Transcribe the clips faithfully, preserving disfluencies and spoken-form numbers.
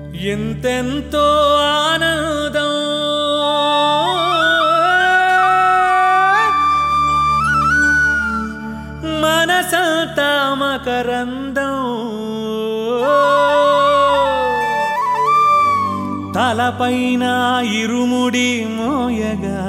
ఎంతెంతో ఆనందం మనసంతా మకరందం తలపైన ఇరుముడి మోయగా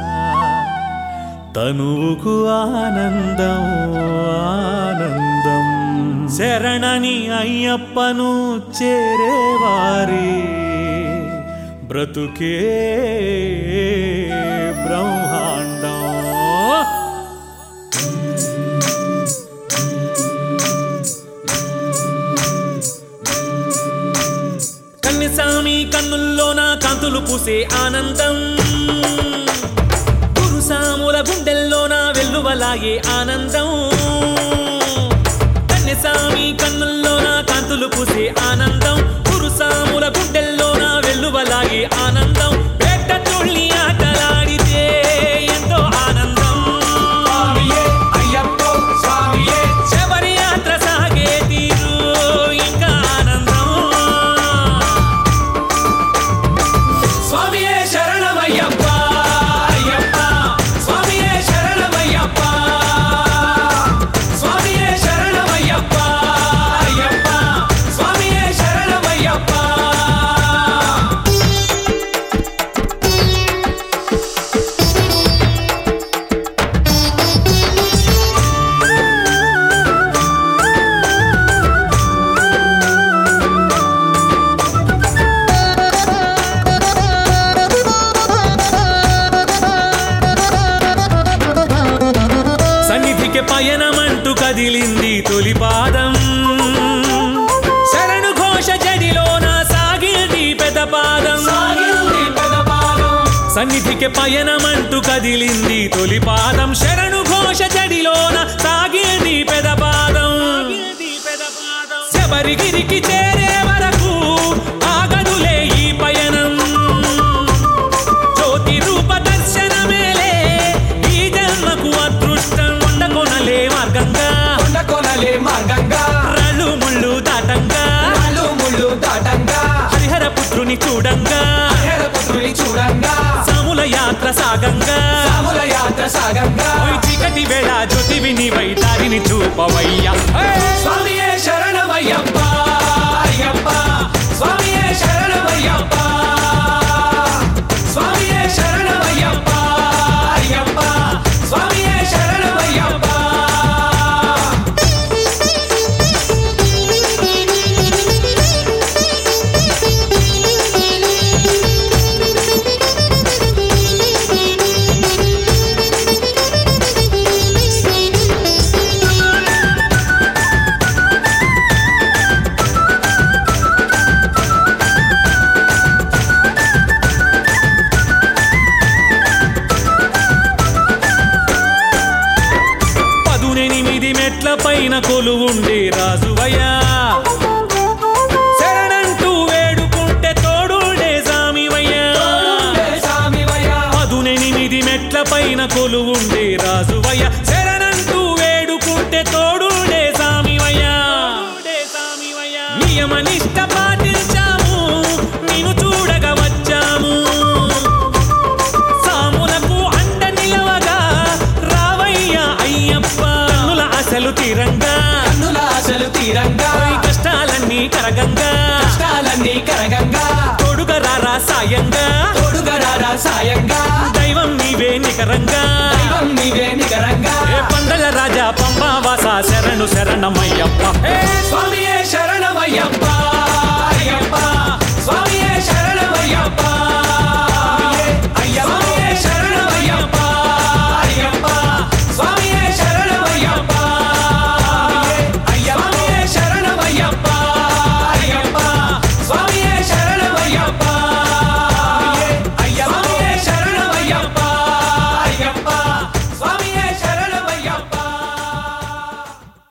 తనువుకు ఆనందం ఆనందం శరణని అయ్యప్పను చేరేవారి బ్రతుకే బ్రహ్మాండం. కన్యస్వామి కన్నుల్లోన కాంతులు పూసే ఆనందం గురుసాముల గుండెల్లోన వెల్లువలాగే ఆనందం. కన్యస్వామి కన్నుల్లోన కాంతులు పూసే ఆనందం గురుసాముల గుండెల్లోన వెల్లువలాగే ఆనందం. పేట తుళ్ళి ఆటలాడితే ఎంతో ఆనందం. అయ్యప్పో స్వామియే శబరి యాత్ర సాగే తీరు ఇంకా ఆనందం. స్వామియే శరణమయ్యప్ప అయ్యప్ప స్వామియే శరణమయ్యప్ప స్వామియే శరణమయ్యప్ప అయ్యప్ప స్వామియే శరణమయ్యప్ప. సన్నిధికి పయనమంటూ కదిలింది తొలి పాదం శరణు ఘోష జడిలోన సాగింది పెద పాదం. సాగింది పెదపాదం సన్నిధికి పయనమంటూ కదిలింది తొలి పాదం శరణు ఘోష జడిలోన సాగింది పెద పాదం. శబరిగిరికి చేరే వరకు ఆగదులే ఈ పయనం. జ్యోతి రూప దర్శనమేలే ఈ జన్మకు అదృష్టం. కొండకొనలే మార్గంగా కొండ కొనలే మార్గంగా రాళ్ళు ముళ్ళు దాటంగా రాళ్ళు ముళ్ళు దాటంగా హరిహర పుత్రుని చూడంగా హరిహరపుత్రుని చూడంగా సాముల యాత్ర సాగంగా సాముల యాత్ర సాగంగా. ఓయ్ చీకటి వేళ జ్యోతివి నీవై దారిని చూపవయ్యా. స్వామియే శరణమయ్యప్ప అయ్యప్ప స్వామియే శరణమయ్యప్ప స్వామియే శరణమయ్యప్ప అయ్యప్ప స్వామియే శరణమయ్యప్ప. పదునెనిమిది మెట్ల పైన కొలువుండే రాజువయ్యా శరణంటూ వేడుకుంటే తోడుండే సామివయ్యా. సామివయ్యా పదునెనిమిది మెట్ల పైన కొలువుండే రాజువయ్యా శరణంటూ వేడుకుంటే తోడుండే సామివయ్యా. నియమ నిష్ట పాటించాము నిన్ను చూడగా వచ్చాము. సాములకు అండ నిలవగా రావయ్యా అయ్యప్ప. కన్నుల ఆశలు తీరంగా కన్నుల ఆశలు తీరంగా ఓయ్ కష్టాలన్నీ కరగంగా కష్టాలన్నీ కరగంగా తోడుగా రారా సాయంగా తోడుగరారా సాయంగా దైవం నీవే నికరంగా. దైవం నీవే నికరంగా. ఏ పందల రాజా పంబావాస శరణు శరణమయ్యప్ప. స్వామియే శరణమయ్యప్ప